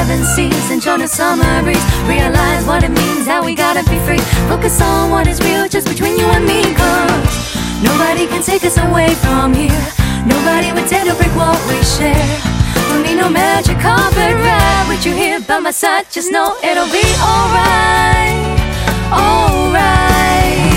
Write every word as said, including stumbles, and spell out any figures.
seven seas, enjoy the summer breeze. Realize what it means, how we gotta be free. Focus on what is real, just between you and me. Cause nobody can take us away from here. Nobody would dare to break what we share. Don't need no magic carpet ride. With you here by my side, just know it'll be alright. Alright.